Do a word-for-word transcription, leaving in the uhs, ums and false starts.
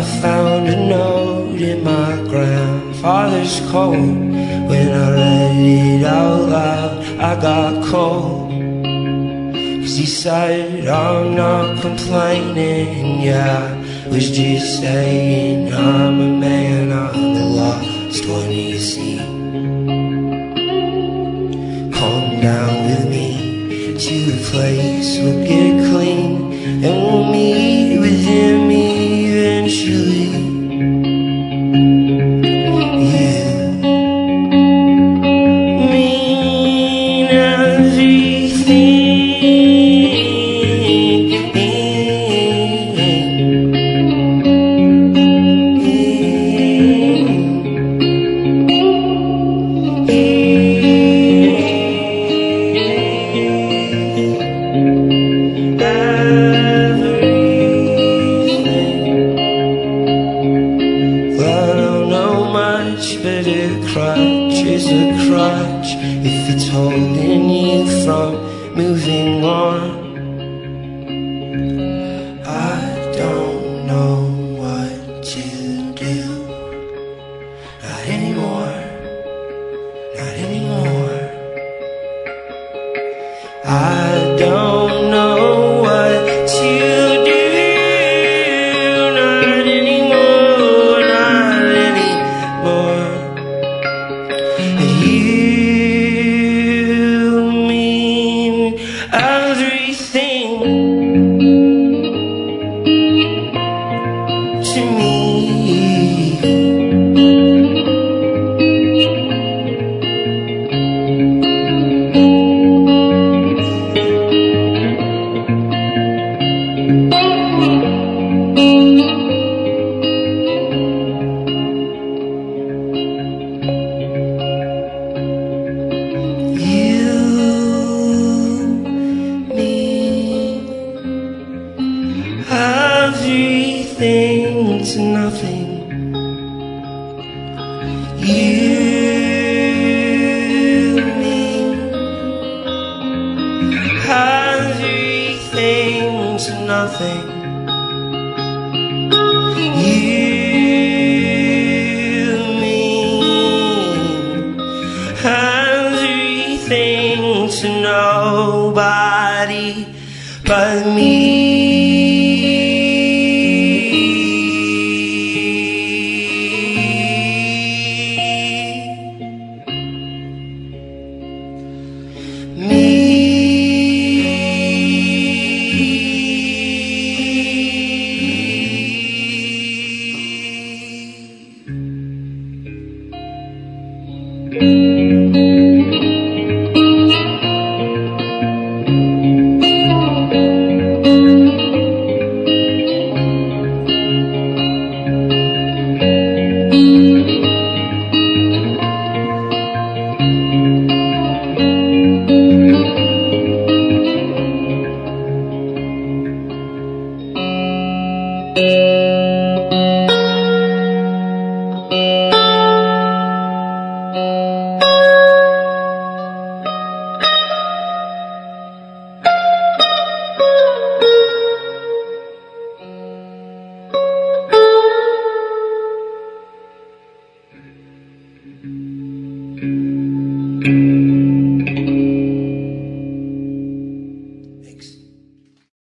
found a note in my grandfather's coat. When I read it out loud, I got cold. 'Cause he said, I'm not complaining, yeah, I was just saying I'm a man, I'm the lost one, you see. Come down with me to the place, we'll get clean, and we'll meet with him eventually. But a crutch is a crutch if it's holding you from moving on. I don't know what to do. Not anymore. Not anymore. I don't know what to do. Not anymore. Not anymore. You mean everything to me. Everything to nothing. You mean everything to nothing. You mean everything to nobody but me. Thank you.